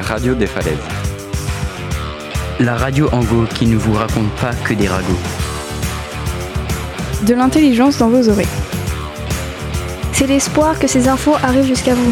radio des falaises. La radio Ango qui ne vous raconte pas que des ragots. De l'intelligence dans vos oreilles. C'est l'espoir que ces infos arrivent jusqu'à vous.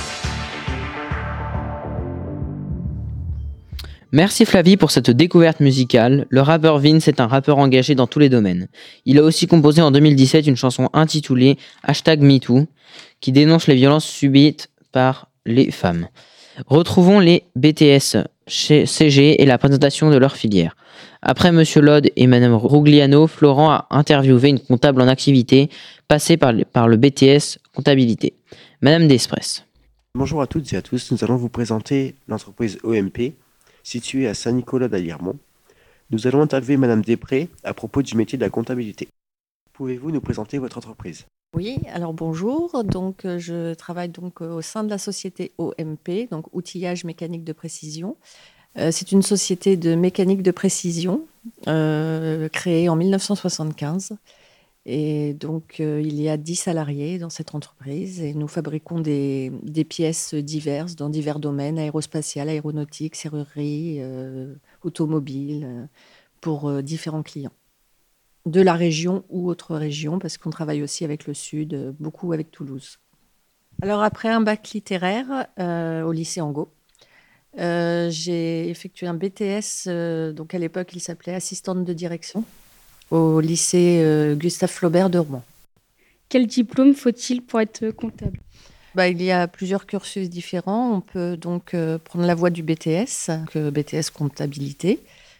Merci Flavie pour cette découverte musicale. Le rappeur Vince est un rappeur engagé dans tous les domaines. Il a aussi composé en 2017 une chanson intitulée #MeToo qui dénonce les violences subies par les femmes. Retrouvons les BTS CG et la présentation de leur filière. Après Monsieur Lode et Madame Rugliano, Florent a interviewé une comptable en activité passée par le BTS Comptabilité, Madame Despres. Bonjour à toutes et à tous, nous allons vous présenter l'entreprise OMP, située à Saint-Nicolas-d'Alliermont. Nous allons interviewer Madame Després à propos du métier de la comptabilité. Pouvez-vous nous présenter votre entreprise ? Oui, alors bonjour. Donc, je travaille au sein de la société OMP, donc Outillage Mécanique de Précision. C'est une société de mécanique de précision créée en 1975. Et donc, il y a 10 salariés dans cette entreprise et nous fabriquons des pièces diverses dans divers domaines, aérospatial, aéronautique, serrurerie, automobile, pour différents clients. De la région ou autre région, parce qu'on travaille aussi avec le Sud, beaucoup avec Toulouse. Alors, après un bac littéraire au lycée Angot, j'ai effectué un BTS, donc à l'époque, il s'appelait assistante de direction, au lycée Gustave Flaubert de Rouen. Quel diplôme faut-il pour être comptable ? Il y a plusieurs cursus différents. On peut donc prendre la voie du BTS, BTS comptabilité.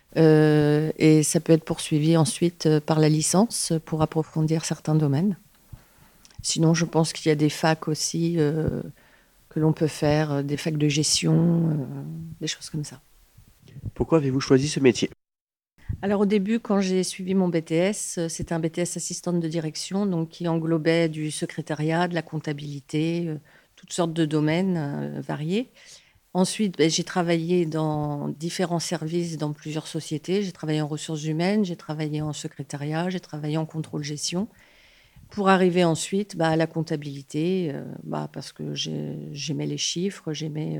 Et ça peut être poursuivi ensuite par la licence pour approfondir certains domaines. Sinon, je pense qu'il y a des facs aussi que l'on peut faire, des facs de gestion, des choses comme ça. Pourquoi avez-vous choisi ce métier ? Alors au début, quand j'ai suivi mon BTS, c'était un BTS assistante de direction, donc qui englobait du secrétariat, de la comptabilité, toutes sortes de domaines variés. Ensuite, j'ai travaillé dans différents services dans plusieurs sociétés. J'ai travaillé en ressources humaines, j'ai travaillé en secrétariat, j'ai travaillé en contrôle-gestion. Pour arriver ensuite à la comptabilité, parce que j'aimais les chiffres, j'aimais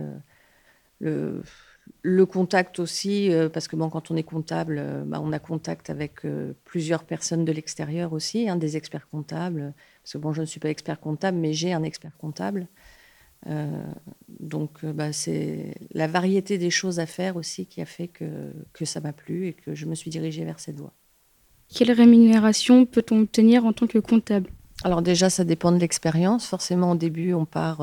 le contact aussi, parce que quand on est comptable, on a contact avec plusieurs personnes de l'extérieur aussi, des experts comptables. Parce que je ne suis pas expert comptable, mais j'ai un expert comptable. C'est la variété des choses à faire aussi qui a fait que ça m'a plu et que je me suis dirigée vers cette voie. Quelle rémunération peut-on obtenir en tant que comptable ? Alors déjà, ça dépend de l'expérience. Forcément, au début, on part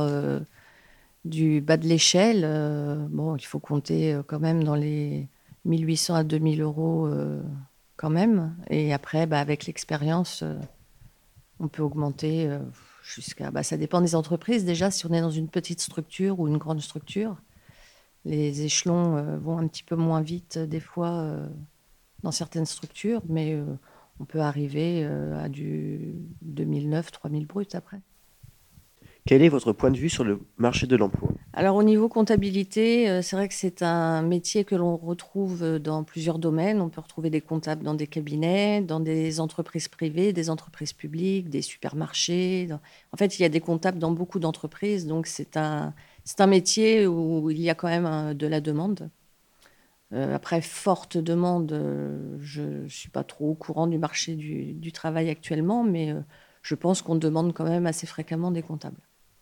du bas de l'échelle. Il faut compter quand même dans les 1800 à 2000 euros quand même. Et après, avec l'expérience, on peut augmenter jusqu'à... ça dépend des entreprises. Déjà, si on est dans une petite structure ou une grande structure, les échelons vont un petit peu moins vite des fois dans certaines structures, mais on peut arriver à du 2009, 3000 bruts après. Quel est votre point de vue sur le marché de l'emploi ? Alors au niveau comptabilité, c'est vrai que c'est un métier que l'on retrouve dans plusieurs domaines. On peut retrouver des comptables dans des cabinets, dans des entreprises privées, des entreprises publiques, des supermarchés. En fait, il y a des comptables dans beaucoup d'entreprises, donc c'est un métier où il y a quand même de la demande. Après, forte demande, je ne suis pas trop au courant du marché du travail actuellement, mais je pense qu'on demande quand même assez fréquemment des comptables.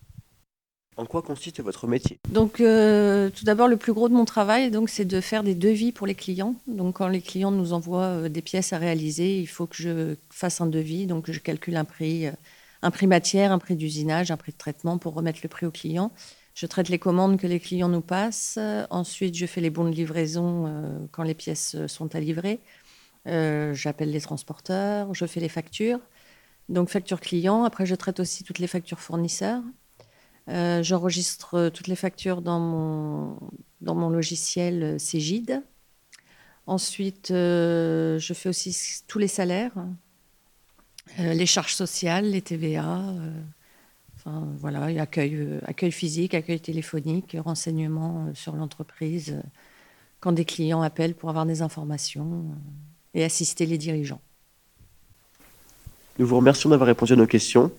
En quoi consiste votre métier ? Donc, tout d'abord, le plus gros de mon travail, c'est de faire des devis pour les clients. Donc, quand les clients nous envoient des pièces à réaliser, il faut que je fasse un devis. Donc, je calcule un prix matière, un prix d'usinage, un prix de traitement pour remettre le prix au client. Je traite les commandes que les clients nous passent. Ensuite, je fais les bons de livraison quand les pièces sont à livrer. J'appelle les transporteurs, je fais les factures. Donc, facture client. Après, je traite aussi toutes les factures fournisseurs. J'enregistre toutes les factures dans mon logiciel Cégide. Ensuite, je fais aussi tous les salaires, les charges sociales, les TVA. Et accueil physique, accueil téléphonique, renseignements sur l'entreprise, quand des clients appellent pour avoir des informations et assister les dirigeants. Nous vous remercions d'avoir répondu à nos questions.